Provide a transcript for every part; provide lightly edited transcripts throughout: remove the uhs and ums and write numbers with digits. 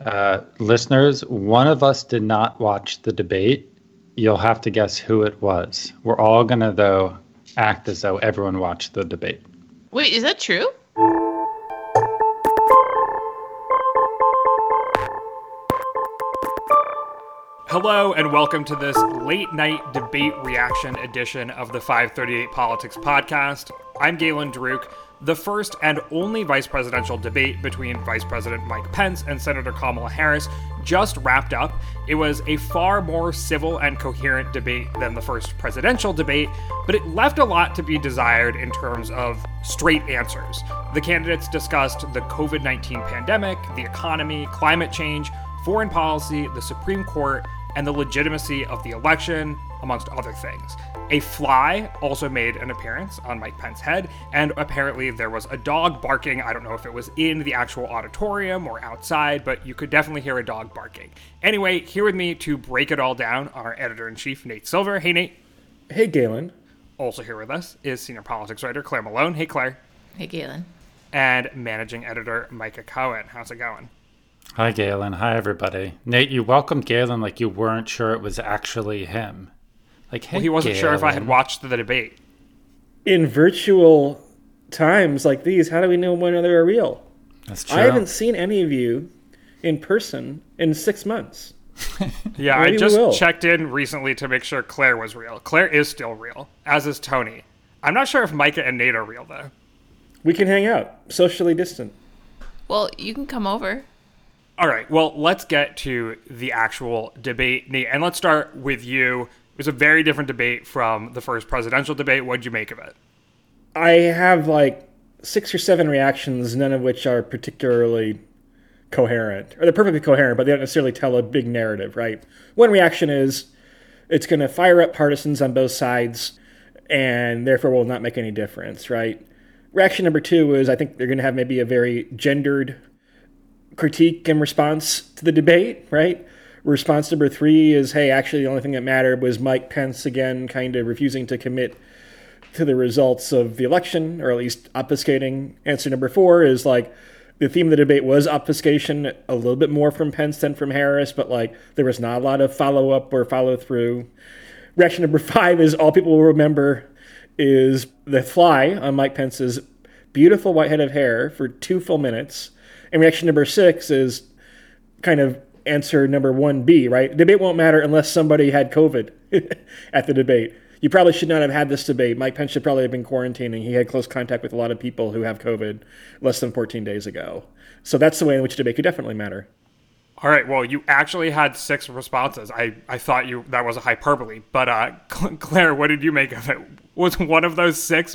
Listeners, one of us did not watch the debate. You'll have to guess who it was. We're all going to, though, act as though everyone watched the debate. Wait, is that true? Hello and welcome to this late night debate reaction edition of the 538 Politics podcast. I'm Galen Druk. The first and only vice presidential debate between Vice President Mike Pence and Senator Kamala Harris just wrapped up. It was a far more civil and coherent debate than the first presidential debate, but it left a lot to be desired in terms of straight answers. The candidates discussed the COVID-19 pandemic, the economy, climate change, foreign policy, the Supreme Court, and the legitimacy of the election, amongst other things. A fly also made an appearance on Mike Pence's head, and apparently there was a dog barking. I don't know if it was in the actual auditorium or outside, but you could definitely hear a dog barking. Anyway, here with me to break it all down, our editor-in-chief, Nate Silver. Hey, Nate. Hey, Galen. Also here with us is senior politics writer Claire Malone. Hey, Claire. Hey, Galen. And managing editor Micah Cohen. How's it going? Hi, Galen. Hi, everybody. Nate, you welcomed Galen like you weren't sure it was actually him. Like, hey, well, he wasn't Galen. sure if I had watched the debate. In virtual times like these, how do we know when they're real? That's true. I haven't seen any of you in person in 6 months. Yeah, Maybe I just we will. checked in recently to make sure Claire was real. Claire is still real, as is Tony. I'm not sure if Micah and Nate are real, though. We can hang out, socially distant. Well, you can come over. All right, well, let's get to the actual debate, Nate, and let's start with you. It was a very different debate from the first presidential debate. What'd you make of it? I have like 6 or 7 reactions, none of which are particularly coherent. Or they're perfectly coherent, but they don't necessarily tell a big narrative, right? One reaction is it's going to fire up partisans on both sides and therefore will not make any difference, right? Reaction number 2 is I think they're going to have maybe a very gendered critique in response to the debate, right? Response number 3 is, hey, actually the only thing that mattered was Mike Pence again kind of refusing to commit to the results of the election, or at least obfuscating. Answer number 4 is like the theme of the debate was obfuscation, a little bit more from Pence than from Harris, but like there was not a lot of follow-up or follow-through. Reaction number 5 is all people will remember is the fly on Mike Pence's beautiful white head of hair for 2 full minutes. And reaction number 6 is kind of answer number 1B, right? The debate won't matter unless somebody had COVID at the debate. You probably should not have had this debate. Mike Pence should probably have been quarantining. He had close contact with a lot of people who have COVID less than 14 days ago. So that's the way in which debate could definitely matter. All right, well, you actually had 6 responses. I thought that was a hyperbole, but Claire, what did you make of it? Was one of those 6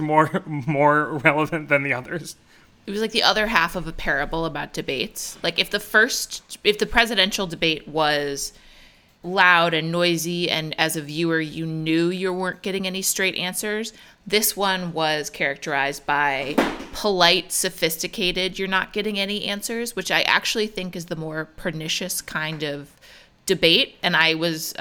more relevant than the others? It was like the other half of a parable about debates. Like if the presidential debate was loud and noisy and as a viewer you knew you weren't getting any straight answers, this one was characterized by polite, sophisticated, you're not getting any answers, which I actually think is the more pernicious kind of debate. And I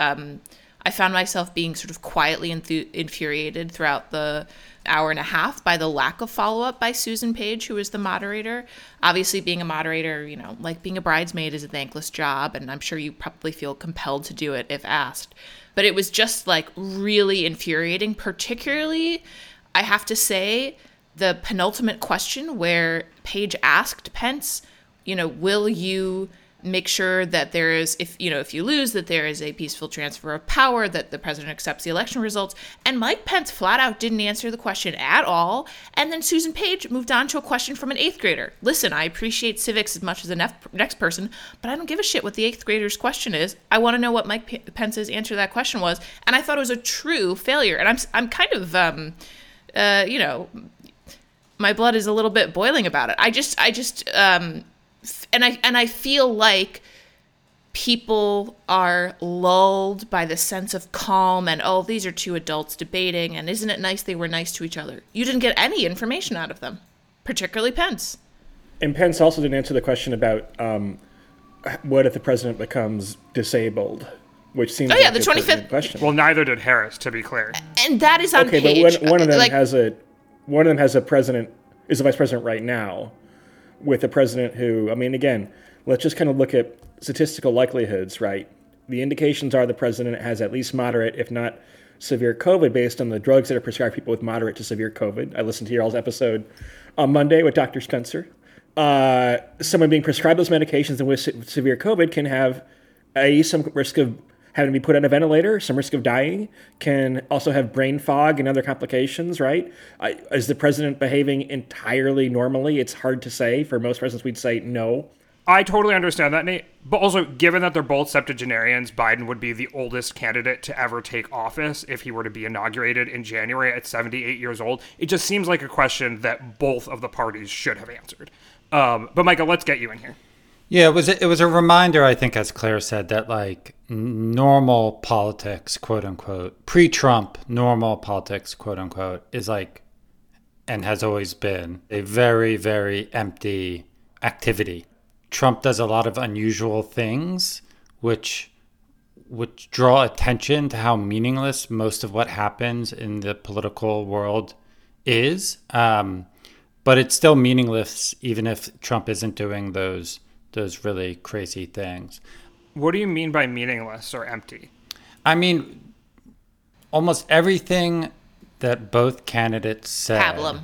found myself being sort of quietly infuriated throughout the hour and a half by the lack of follow-up by Susan Page, who was the moderator. Obviously, being a moderator, like being a bridesmaid is a thankless job, and I'm sure you probably feel compelled to do it if asked. But it was just like really infuriating, particularly, I have to say, the penultimate question where Page asked Pence, will you make sure that there is, if you lose, that there is a peaceful transfer of power, that the president accepts the election results. And Mike Pence flat out didn't answer the question at all. And then Susan Page moved on to a question from an 8th grader. Listen, I appreciate civics as much as the next person, but I don't give a shit what the 8th grader's question is. I want to know what Mike Pence's answer to that question was. And I thought it was a true failure. And I'm kind of, my blood is a little bit boiling about it. And I feel like people are lulled by the sense of calm and, oh, these are 2 adults debating, and isn't it nice they were nice to each other? You didn't get any information out of them, particularly Pence. And Pence also didn't answer the question about what if the president becomes disabled, which seems the a 25th question. Well, neither did Harris, to be clear. And that is on okay, Page. but one of them has a president, is a vice president right now, with a president who, I mean, again, let's just kind of look at statistical likelihoods, right? The indications are the president has at least moderate, if not severe COVID based on the drugs that are prescribed to people with moderate to severe COVID. I listened to your all's episode on Monday with Dr. Spencer. Someone being prescribed those medications and with severe COVID can have some risk of having to be put on a ventilator, some risk of dying, can also have brain fog and other complications, right? Is the president behaving entirely normally? It's hard to say. For most presidents, we'd say no. I totally understand that, Nate. But also, given that they're both septuagenarians, Biden would be the oldest candidate to ever take office if he were to be inaugurated in January at 78 years old. It just seems like a question that both of the parties should have answered. But Michael, let's get you in here. Yeah, it was a reminder, I think, as Claire said, that like normal politics, quote unquote, pre-Trump normal politics, quote unquote, is like, and has always been, a very, very empty activity. Trump does a lot of unusual things, which draw attention to how meaningless most of what happens in the political world is. But it's still meaningless, even if Trump isn't doing those really crazy things. What do you mean by meaningless or empty? I mean, almost everything that both candidates said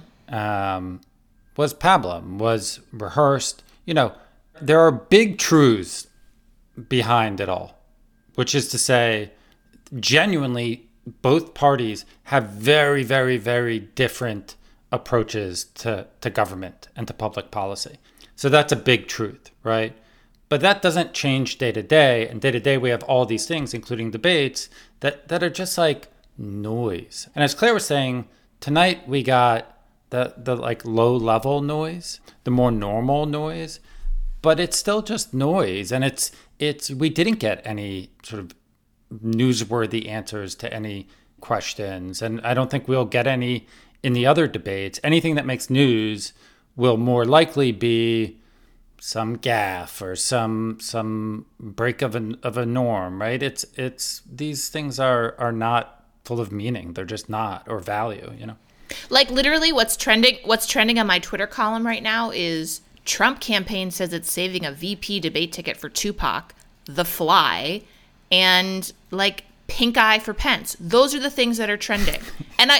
was pablum, was rehearsed. You know, there are big truths behind it all, which is to say, genuinely, both parties have very, very, very different approaches to government and to public policy. So that's a big truth, right? But that doesn't change day to day. And day to day, we have all these things, including debates, that are just like noise. And as Claire was saying, tonight we got the like low level noise, the more normal noise, but it's still just noise. And we didn't get any sort of newsworthy answers to any questions. And I don't think we'll get any in the other debates. Anything that makes news will more likely be some gaffe or some break of a norm, right? It's these things are not full of meaning. They're just not, or value, you know. Like literally what's trending on my Twitter column right now is Trump campaign says it's saving a VP debate ticket for Tupac, The Fly, and like pink eye for Pence. Those are the things that are trending. And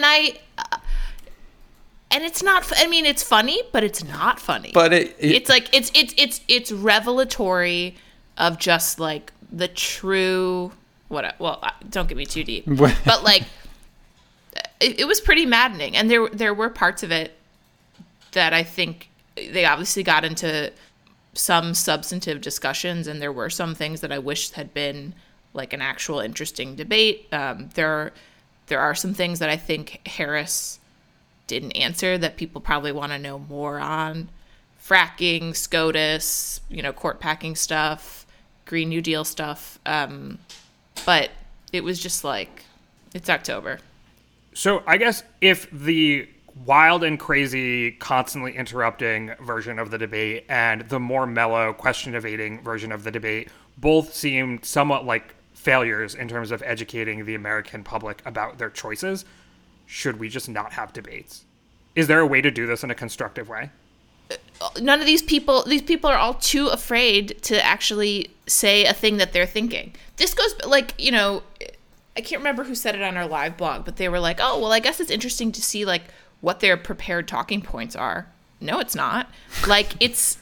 it's not. I mean, it's funny, but it's not funny. But it's like it's revelatory of just like the true. Well, don't get me too deep. But like, it was pretty maddening, and there were parts of it that I think they obviously got into some substantive discussions, and there were some things that I wish had been like an actual interesting debate. There are some things that I think Harris didn't answer that people probably want to know more on. Fracking, SCOTUS, court packing stuff, Green New Deal stuff. But it was just like, it's October. So I guess if the wild and crazy, constantly interrupting version of the debate and the more mellow, question evading version of the debate both seemed somewhat like failures in terms of educating the American public about their choices, should we just not have debates? Is there a way to do this in a constructive way? None of these people are all too afraid to actually say a thing that they're thinking. This goes like, I can't remember who said it on our live blog, but they were like, oh, well, I guess it's interesting to see like what their prepared talking points are. No, it's not. Like it's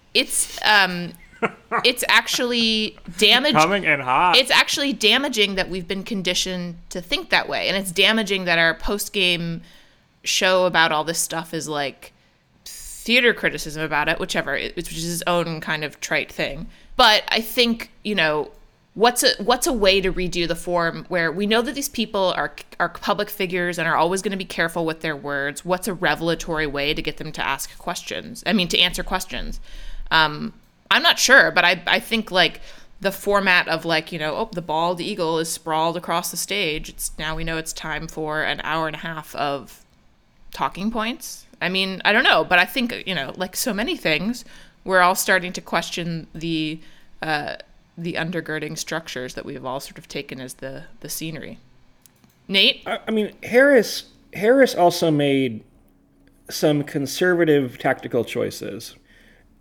actually damaging. Coming in hot. It's actually damaging that we've been conditioned to think that way. And it's damaging that our post-game show about all this stuff is like theater criticism about it, which is his own kind of trite thing. But I think, what's a way to redo the form where we know that these people are public figures and are always going to be careful with their words? What's a revelatory way to get them to ask questions? I mean, to answer questions. I'm not sure, but I think like the format of like, the bald eagle is sprawled across the stage. Now we know it's time for an hour and a half of talking points. I mean, I don't know, but I think, like so many things, we're all starting to question the undergirding structures that we've all sort of taken as the scenery. Nate? I mean, Harris also made some conservative tactical choices.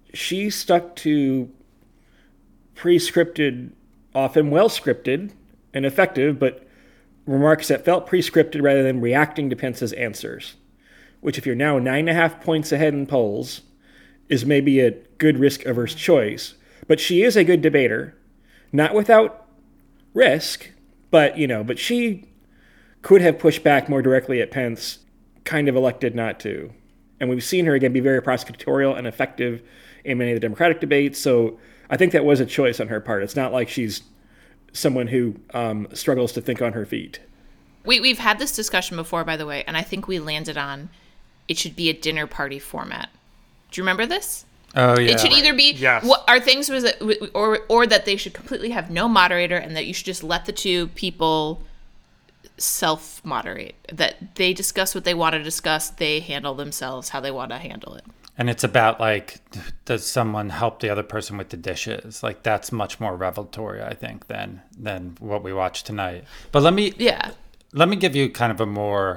she stuck to pre-scripted, often well-scripted and effective, but remarks that felt pre-scripted rather than reacting to Pence's answers, which if you're now 9.5 points ahead in polls, is maybe a good risk-averse choice. But she is a good debater, not without risk, but she could have pushed back more directly at Pence, kind of elected not to. And we've seen her, again, be very prosecutorial and effective in many of the Democratic debates, so I think that was a choice on her part. It's not like she's someone who struggles to think on her feet. We've had this discussion before, by the way, and I think we landed on it should be a dinner party format. Do you remember this? Oh, yeah. It should either be Yes. what our things was, or that they should completely have no moderator, and that you should just let the two people self-moderate. That they discuss what they want to discuss, they handle themselves how they want to handle it. And it's about, like, does someone help the other person with the dishes? Like, that's much more revelatory, I think, than what we watched tonight. But let me give you kind of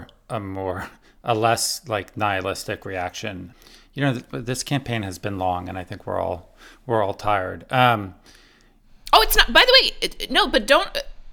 a less like nihilistic reaction. You know, this campaign has been long, and I think we're all tired. Oh, it's not. By the way, no, but don't.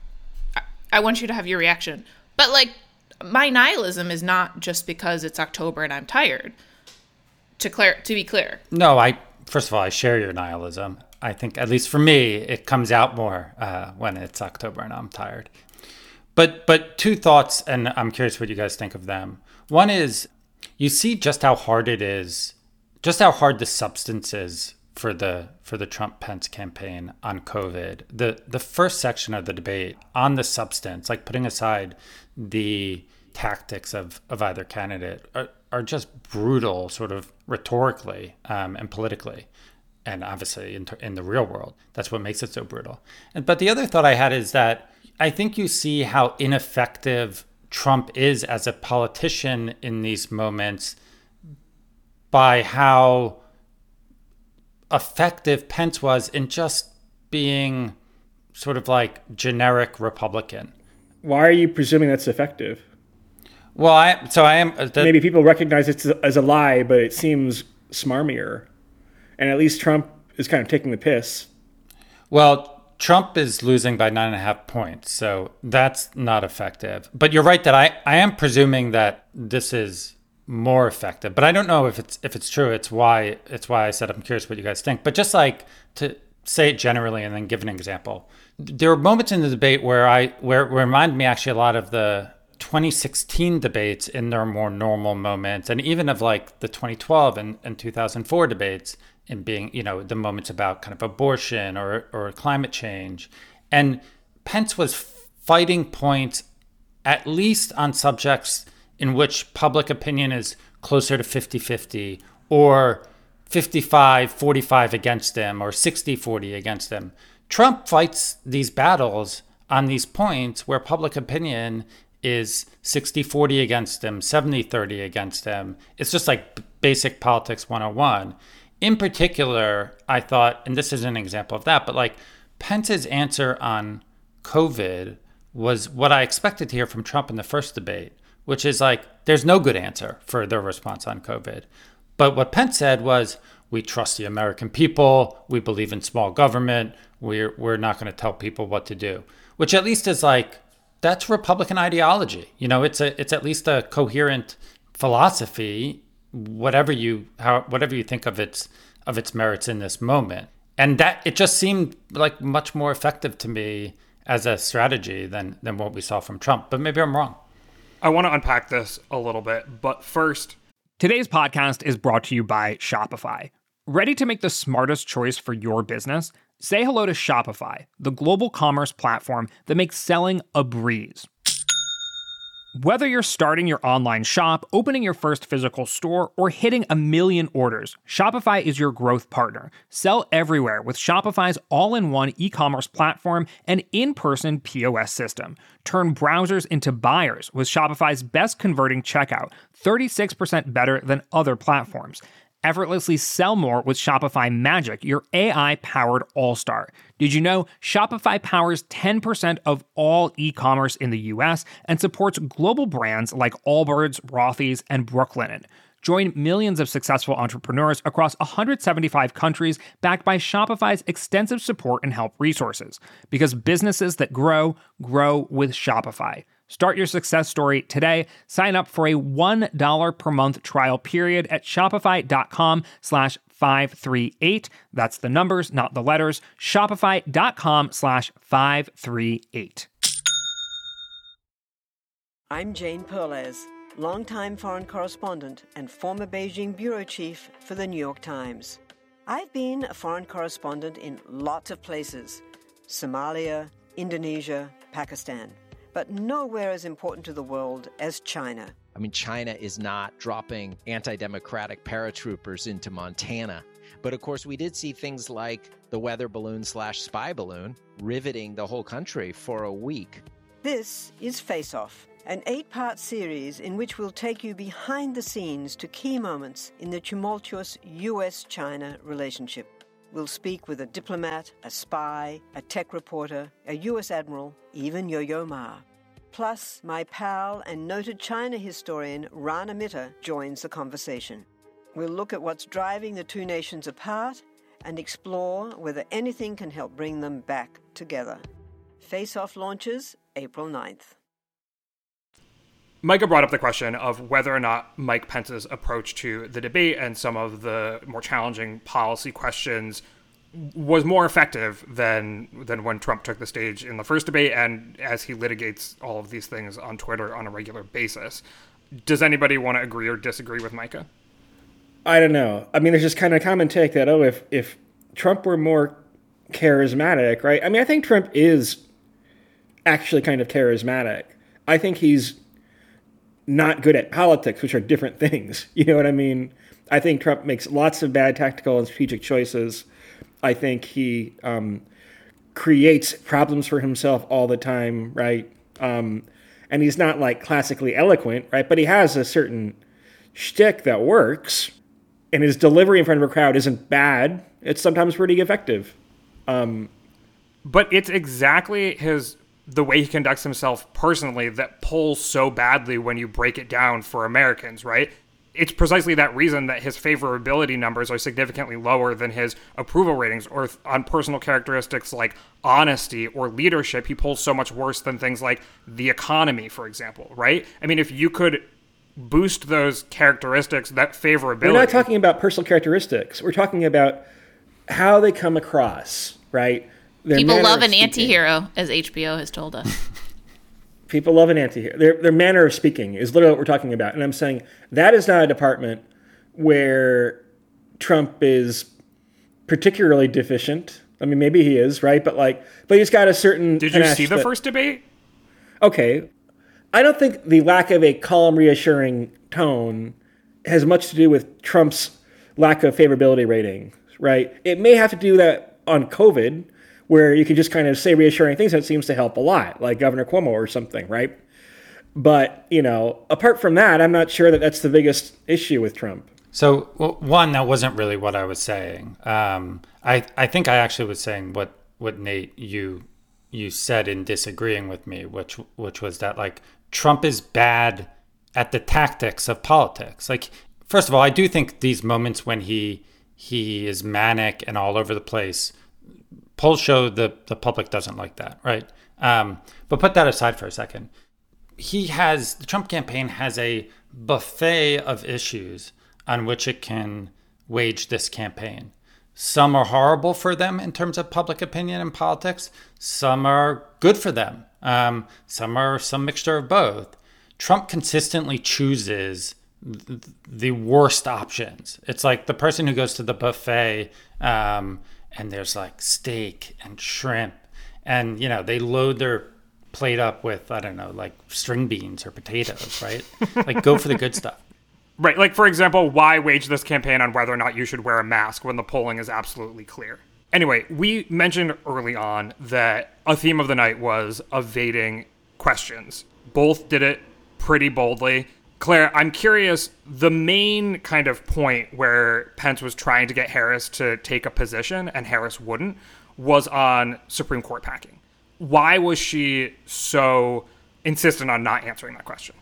I want you to have your reaction. But like, my nihilism is not just because it's October and I'm tired. To be clear. No, first of all, I share your nihilism. I think, at least for me, it comes out more when it's October and I'm tired. But two thoughts, and I'm curious what you guys think of them. One is, you see just how hard it is, just how hard the substance is for the Trump-Pence campaign on COVID. The first section of the debate on the substance, like putting aside the tactics of either candidate, are just brutal, sort of rhetorically and politically, and obviously in the real world. That's what makes it so brutal. But the other thought I had is that I think you see how ineffective Trump is as a politician in these moments by how effective Pence was in just being sort of like generic Republican. Why are you presuming that's effective? Well, I am. Maybe people recognize it as a lie, but it seems smarmier. And at least Trump is kind of taking the piss. Well, Trump is losing by 9.5 points, so that's not effective. But you're right that I am presuming that this is more effective. But I don't know if it's true. It's why I said I'm curious what you guys think. But just like to say it generally and then give an example. There were moments in the debate where it reminded me actually a lot of the 2016 debates in their more normal moments, and even of like the 2012 and 2004 debates, in being, the moments about kind of abortion or climate change. And Pence was fighting points at least on subjects in which public opinion is closer to 50-50 or 55-45 against him or 60-40 against him. Trump fights these battles on these points where public opinion is 60-40 against him, 70-30 against him. It's just like basic politics 101. In particular, I thought, and this is an example of that, but like Pence's answer on COVID was what I expected to hear from Trump in the first debate, which is like, there's no good answer for their response on COVID. But what Pence said was, we trust the American people, we believe in small government, we're not going to tell people what to do, which at least is like, that's Republican ideology. It's at least a coherent philosophy, whatever you think of its merits in this moment. And that it just seemed like much more effective to me as a strategy than what we saw from Trump. But maybe I'm wrong. I want to unpack this a little bit, but first, today's podcast is brought to you by Shopify. Ready to make the smartest choice for your business? Say hello to Shopify, the global commerce platform that makes selling a breeze. Whether you're starting your online shop, opening your first physical store, or hitting 1 million orders, Shopify is your growth partner. Sell everywhere with Shopify's all-in-one e-commerce platform and in-person POS system. Turn browsers into buyers with Shopify's best converting checkout, 36% better than other platforms. Effortlessly sell more with Shopify Magic, your AI-powered all-star. Did you know Shopify powers 10% of all e-commerce in the US and supports global brands like Allbirds, Rothy's, and Brooklinen? Join millions of successful entrepreneurs across 175 countries backed by Shopify's extensive support and help resources. Because businesses that grow, grow with Shopify. Start your success story today. Sign up for a $1 per month trial period at shopify.com/538. That's the numbers, not the letters. Shopify.com/538. I'm Jane Perlez, longtime foreign correspondent and former Beijing bureau chief for the New York Times. I've been a foreign correspondent in lots of places: Somalia, Indonesia, Pakistan. But nowhere as important to the world as China. I mean, China is not dropping anti-democratic paratroopers into Montana. But of course, we did see things like the weather balloon/spy balloon riveting the whole country for a week. This is Face Off, an 8-part series in which we'll take you behind the scenes to key moments in the tumultuous U.S.-China relationship. We'll speak with a diplomat, a spy, a tech reporter, a U.S. admiral, even Yo-Yo Ma. Plus, my pal and noted China historian Rana Mitter joins the conversation. We'll look at what's driving the two nations apart and explore whether anything can help bring them back together. Face Off launches April 9th. Micah brought up the question of whether or not Mike Pence's approach to the debate and some of the more challenging policy questions was more effective than when Trump took the stage in the first debate and as he litigates all of these things on Twitter on a regular basis. Does anybody want to agree or disagree with Micah? I don't know. I mean, there's just kind of a common take that, if Trump were more charismatic, right? I mean, I think Trump is actually kind of charismatic. I think he's not good at politics, which are different things. You know what I mean? I think Trump makes lots of bad tactical and strategic choices. I think he creates problems for himself all the time, right? And he's not like classically eloquent, right? But he has a certain shtick that works, and his delivery in front of a crowd isn't bad. It's sometimes pretty effective. But it's exactly the way he conducts himself personally that pulls so badly when you break it down for Americans, right? It's precisely that reason that his favorability numbers are significantly lower than his approval ratings, or on personal characteristics like honesty or leadership, he pulls so much worse than things like the economy, for example, right? I mean, if you could boost those characteristics, that favorability... We're not talking about personal characteristics. We're talking about how they come across, right? People love an anti-hero, as HBO has told us. People love an anti-hero. Their manner of speaking is literally what we're talking about. And I'm saying that is not a department where Trump is particularly deficient. I mean, maybe he is, right? But he's got a certain... Did you see the first debate? Okay. I don't think the lack of a calm, reassuring tone has much to do with Trump's lack of favorability rating, right? It may have to do that on COVID, where you can just kind of say reassuring things, and it seems to help a lot, like Governor Cuomo or something, right? But, apart from that, I'm not sure that that's the biggest issue with Trump. So, one, that wasn't really what I was saying. I think I actually was saying what Nate, you said in disagreeing with me, which was that, like, Trump is bad at the tactics of politics. Like, first of all, I do think these moments when he is manic and all over the place, polls show the public doesn't like that, right? But put that aside for a second. The Trump campaign has a buffet of issues on which it can wage this campaign. Some are horrible for them in terms of public opinion and politics. Some are good for them. Some are some mixture of both. Trump consistently chooses the worst options. It's like the person who goes to the buffet and there's like steak and shrimp and, they load their plate up with, I don't know, like string beans or potatoes, right? Like go for the good stuff. Right. Like, for example, why wage this campaign on whether or not you should wear a mask when the polling is absolutely clear? Anyway, we mentioned early on that a theme of the night was evading questions. Both did it pretty boldly. Claire, I'm curious, the main kind of point where Pence was trying to get Harris to take a position and Harris wouldn't was on Supreme Court packing. Why was she so insistent on not answering that question?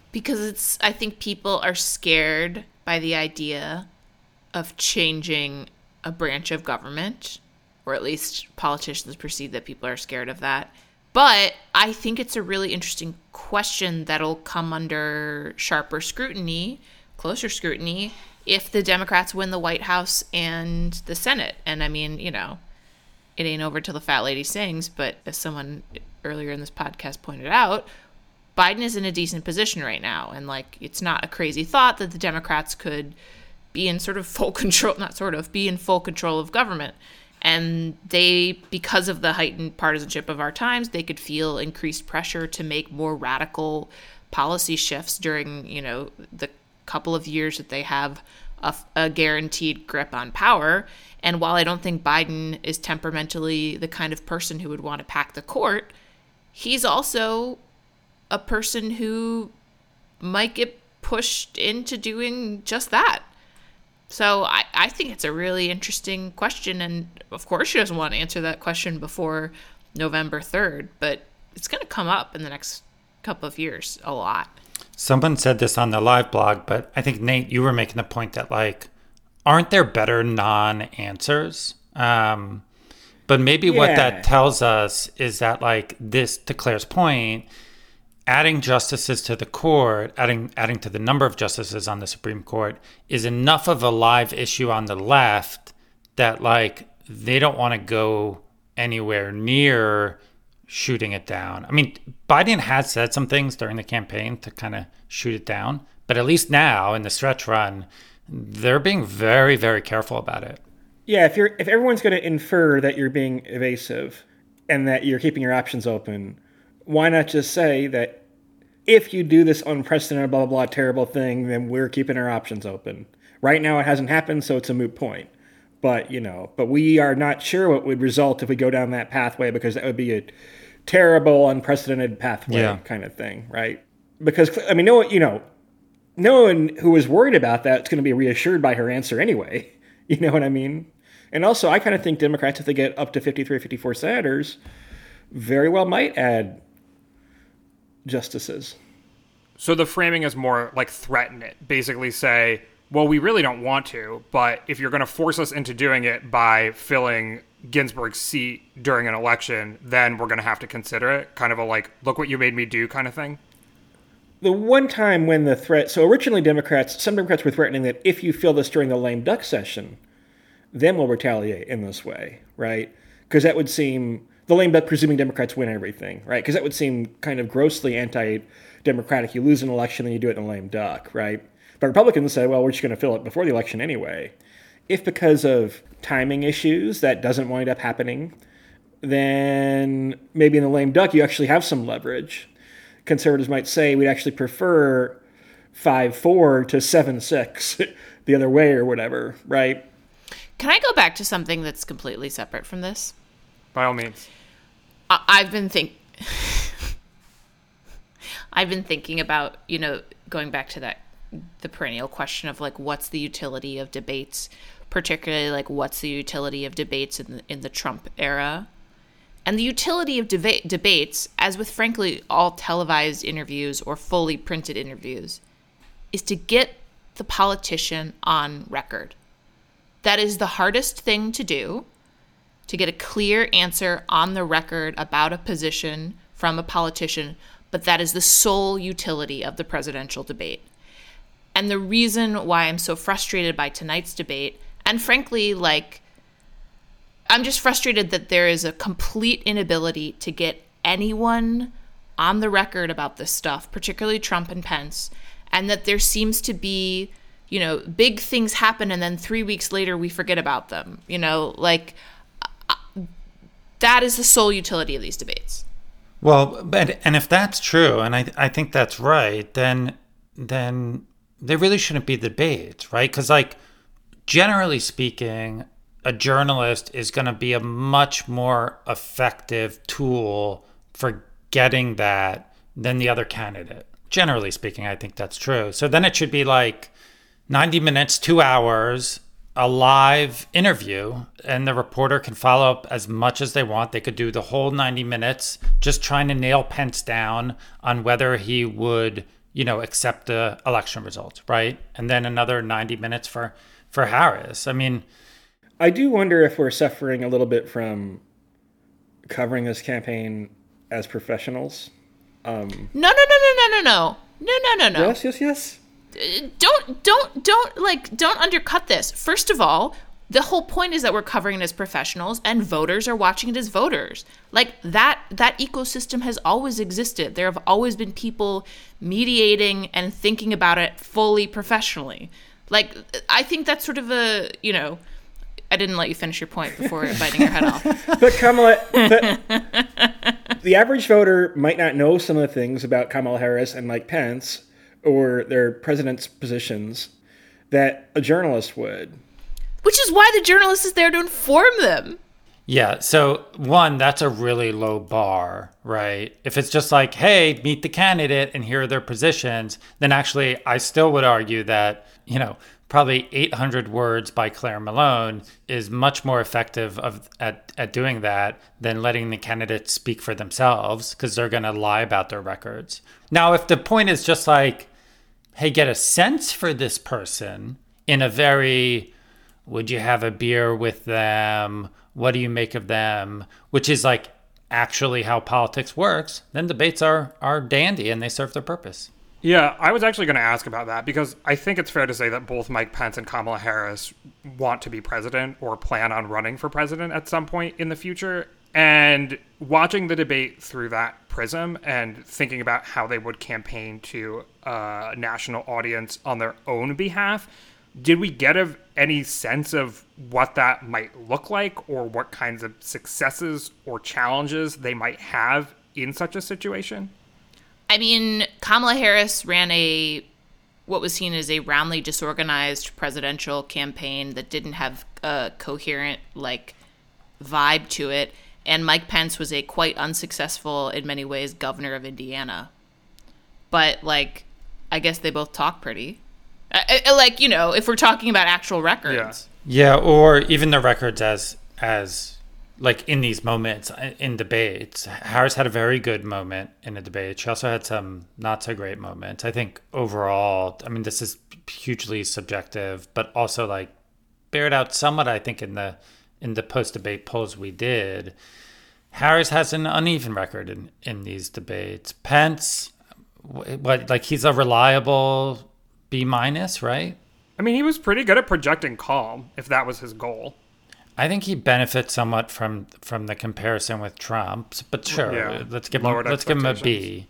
Because I think people are scared by the idea of changing a branch of government, or at least politicians perceive that people are scared of that. But I think it's a really interesting question that'll come under sharper scrutiny, closer scrutiny, if the Democrats win the White House and the Senate. And I mean, you know, it ain't over till the fat lady sings, but as someone earlier in this podcast pointed out, Biden is in a decent position right now. And like, it's not a crazy thought that the Democrats could be in sort of full control, be in full control of government. And they, because of the heightened partisanship of our times, they could feel increased pressure to make more radical policy shifts during, you know, the couple of years that they have a guaranteed grip on power. And while I don't think Biden is temperamentally the kind of person who would want to pack the court, he's also a person who might get pushed into doing just that. So I think it's a really interesting question. And of course, she doesn't want to answer that question before November 3rd, but it's going to come up in the next couple of years a lot. Someone said this on the live blog, but I think, Nate, you were making the point that, like, aren't there better non-answers? But maybe what that tells us is that, like, this, to Claire's point, adding justices to the court, adding to the number of justices on the Supreme Court is enough of a live issue on the left that, like, they don't want to go anywhere near shooting it down. I mean, Biden has said some things during the campaign to kind of shoot it down, but at least now in the stretch run, they're being very, very careful about it. Yeah, if everyone's going to infer that you're being evasive and that you're keeping your options open, why not just say that if you do this unprecedented, blah, blah, blah, terrible thing, then we're keeping our options open. Right now it hasn't happened, so it's a moot point. But, you know, we are not sure what would result if we go down that pathway, because that would be a terrible, unprecedented pathway kind of thing, right? Because, I mean, no one who was worried about that is going to be reassured by her answer anyway. You know what I mean? And also, I kind of think Democrats, if they get up to 53 or 54 senators, very well might add justices. So the framing is more like threaten it. Basically say, well, we really don't want to, but if you're going to force us into doing it by filling Ginsburg's seat during an election, then we're going to have to consider it. Kind of a like, look what you made me do kind of thing. The one time when the threat, so originally some Democrats were threatening that if you fill this during the lame duck session, then we'll retaliate in this way, right? Because that would seem, the lame duck presuming Democrats win everything, right? Because that would seem kind of grossly anti-democratic. You lose an election and you do it in a lame duck, right? But Republicans say, well, we're just going to fill it before the election anyway. If because of timing issues that doesn't wind up happening, then maybe in the lame duck you actually have some leverage. Conservatives might say we'd actually prefer 5-4 to 7-6 the other way or whatever, right? Can I go back to something that's completely separate from this? By all means. I've been thinking about, you know, going back to the perennial question of like, what's the utility of debates, particularly like what's the utility of debates in the Trump era? And the utility of debates, as with frankly all televised interviews or fully printed interviews, is to get the politician on record. That is the hardest thing to do, to get a clear answer on the record about a position from a politician, but that is the sole utility of the presidential debate. And the reason why I'm so frustrated by tonight's debate, and frankly, like, I'm just frustrated that there is a complete inability to get anyone on the record about this stuff, particularly Trump and Pence, and that there seems to be, you know, big things happen and then 3 weeks later we forget about them. You know, like, that is the sole utility of these debates. Well, and if that's true, and I think that's right, then there really shouldn't be debates, right? Because, like, generally speaking, a journalist is going to be a much more effective tool for getting that than the other candidate. Generally speaking, I think that's true. So then it should be like 90 minutes, 2 hours, a live interview, and the reporter can follow up as much as they want. They could do the whole 90 minutes just trying to nail Pence down on whether he would, accept the election results, right? And then another 90 minutes for Harris. I mean, I do wonder if we're suffering a little bit from covering this campaign as professionals. No. Yes. Don't undercut this. First of all, the whole point is that we're covering it as professionals and voters are watching it as voters. Like that ecosystem has always existed. There have always been people mediating and thinking about it fully professionally. Like, I think that's sort of a, I didn't let you finish your point before biting your head off. But Kamala, the average voter might not know some of the things about Kamala Harris and Mike Pence or their president's positions that a journalist would. Which is why the journalist is there to inform them. Yeah, so one, that's a really low bar, right? If it's just like, hey, meet the candidate and here are their positions, then actually I still would argue that, probably 800 words by Claire Malone is much more effective at doing that than letting the candidates speak for themselves, because they're going to lie about their records. Now, if the point is just like, hey, get a sense for this person in a very, would you have a beer with them? What do you make of them? Which is like actually how politics works, then debates are dandy and they serve their purpose. Yeah, I was actually going to ask about that because I think it's fair to say that both Mike Pence and Kamala Harris want to be president or plan on running for president at some point in the future. And watching the debate through that prism and thinking about how they would campaign to a national audience on their own behalf, did we get any sense of what that might look like or what kinds of successes or challenges they might have in such a situation? I mean, Kamala Harris ran what was seen as a roundly disorganized presidential campaign that didn't have a coherent, vibe to it. And Mike Pence was a quite unsuccessful, in many ways, governor of Indiana. But, I guess they both talk pretty. If we're talking about actual records. Yeah, or even the records as in these moments in debates. Harris had a very good moment in a debate. She also had some not so great moments. I think overall, I mean, this is hugely subjective, but also bear it out somewhat, I think, in the post-debate polls we did. Harris has an uneven record in these debates. Pence, he's a reliable B-, right? I mean, he was pretty good at projecting calm, if that was his goal. I think he benefits somewhat from the comparison with Trump, but sure, yeah, let's give him a B.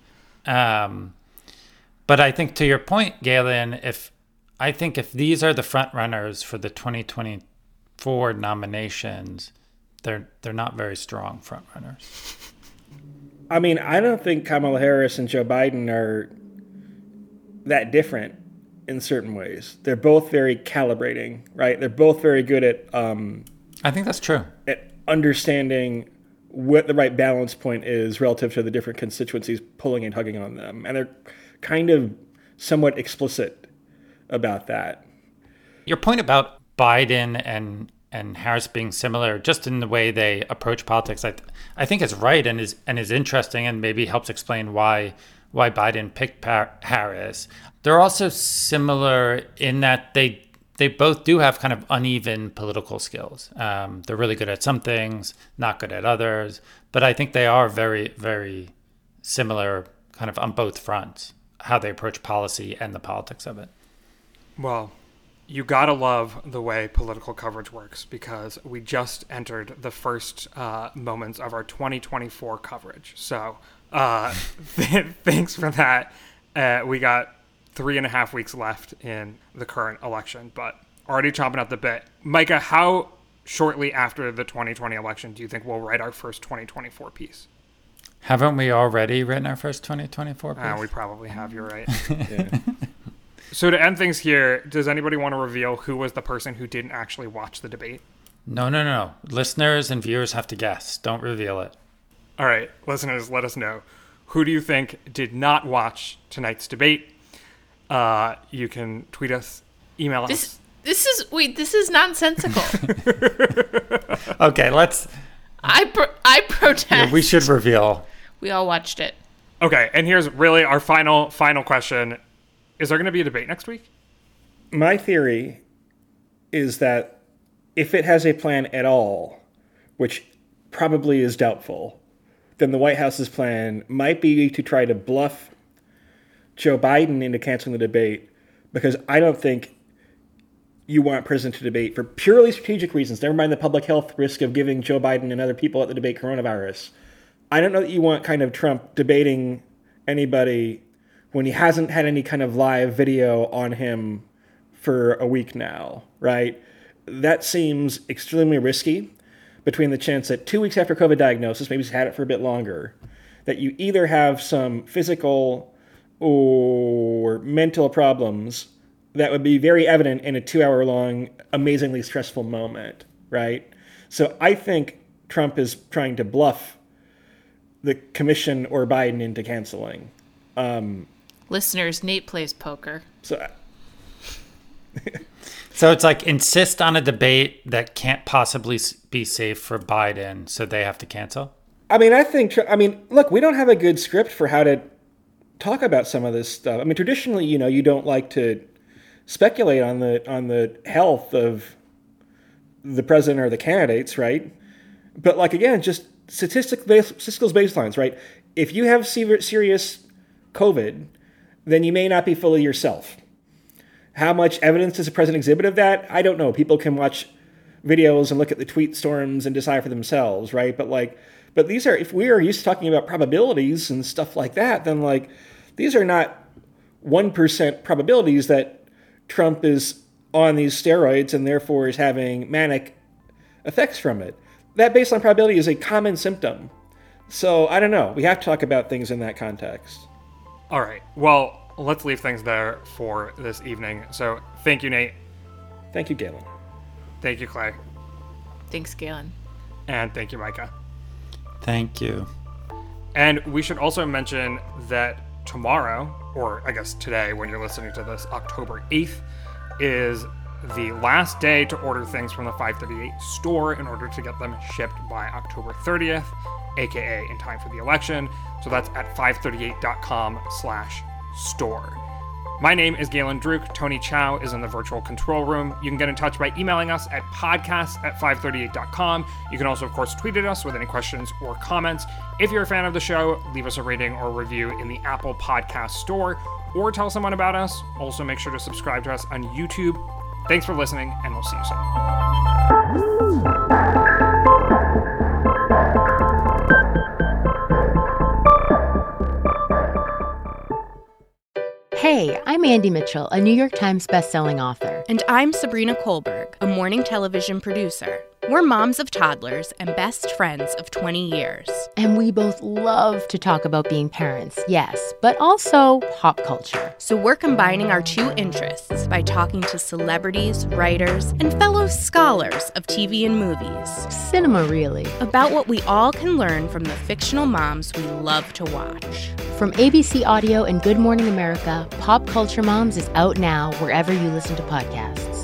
But I think to your point, Galen, if these are the front runners for the 2024 nominations, they're not very strong front runners. I mean, I don't think Kamala Harris and Joe Biden are that different in certain ways. They're both very calibrating, right? They're both very good at I think that's true. At understanding what the right balance point is relative to the different constituencies pulling and hugging on them. And they're kind of somewhat explicit about that. Your point about Biden and Harris being similar just in the way they approach politics, I think is right and is interesting and maybe helps explain why Biden picked Harris. They're also similar in that they both do have kind of uneven political skills. They're really good at some things, not good at others. But I think they are very, very similar kind of on both fronts, how they approach policy and the politics of it. Well, you gotta love the way political coverage works because we just entered the first moments of our 2024 coverage. So thanks for that. We got 3.5 weeks left in the current election, but already chomping at the bit. Micah, how shortly after the 2020 election do you think we'll write our first 2024 piece? Haven't we already written our first 2024 piece? We probably have, you're right. Yeah. So to end things here, does anybody want to reveal who was the person who didn't actually watch the debate? No. Listeners and viewers have to guess. Don't reveal it. All right, listeners, let us know. Who do you think did not watch tonight's debate? You can tweet us, email us. This is nonsensical. Okay, let's. I protest. Yeah, we should reveal. We all watched it. Okay, and here's really our final question. Is there going to be a debate next week? My theory is that if it has a plan at all, which probably is doubtful, then the White House's plan might be to try to bluff Joe Biden into canceling the debate, because I don't think you want President to debate for purely strategic reasons. Never mind the public health risk of giving Joe Biden and other people at the debate coronavirus. I don't know that you want kind of Trump debating anybody when he hasn't had any kind of live video on him for a week now, right? That seems extremely risky, between the chance that 2 weeks after COVID diagnosis, maybe he's had it for a bit longer, that you either have some physical or mental problems that would be very evident in a 2-hour-long, amazingly stressful moment, right? So I think Trump is trying to bluff the commission or Biden into canceling. Listeners, Nate plays poker. So it's like insist on a debate that can't possibly be safe for Biden, so they have to cancel? I mean, look, we don't have a good script for how to talk about some of this stuff. I mean, traditionally, you don't like to speculate on the health of the president or the candidates, right? But like, again, just statistical baselines, right? If you have serious COVID, then you may not be fully yourself. How much evidence does the president exhibit of that? I don't know. People can watch videos and look at the tweet storms and decide for themselves, right? But these are, if we are used to talking about probabilities and stuff like that, then like, these are not 1% probabilities that Trump is on these steroids and therefore is having manic effects from it. That baseline probability is a common symptom. So I don't know. We have to talk about things in that context. All right. Well, let's leave things there for this evening. So thank you, Nate. Thank you, Galen. Thank you, Clay. Thanks, Galen. And thank you, Micah. Thank you. And we should also mention that tomorrow, or I guess today when you're listening to this, October 8th, is the last day to order things from the 538 store in order to get them shipped by October 30th, aka in time for the election. So that's at 538.com/store. My name is Galen Druk. Tony Chow is in the virtual control room. You can get in touch by emailing us at podcasts@538.com. You can also, of course, tweet at us with any questions or comments. If you're a fan of the show, leave us a rating or review in the Apple Podcast Store, or tell someone about us. Also, make sure to subscribe to us on YouTube. Thanks for listening, and we'll see you soon. Hey, I'm Andy Mitchell, a New York Times bestselling author. And I'm Sabrina Kohlberg, a morning television producer. We're moms of toddlers and best friends of 20 years. And we both love to talk about being parents, yes, but also pop culture. So we're combining our two interests by talking to celebrities, writers, and fellow scholars of TV and movies. Cinema, really. About what we all can learn from the fictional moms we love to watch. From ABC Audio and Good Morning America, Pop Culture Moms is out now wherever you listen to podcasts.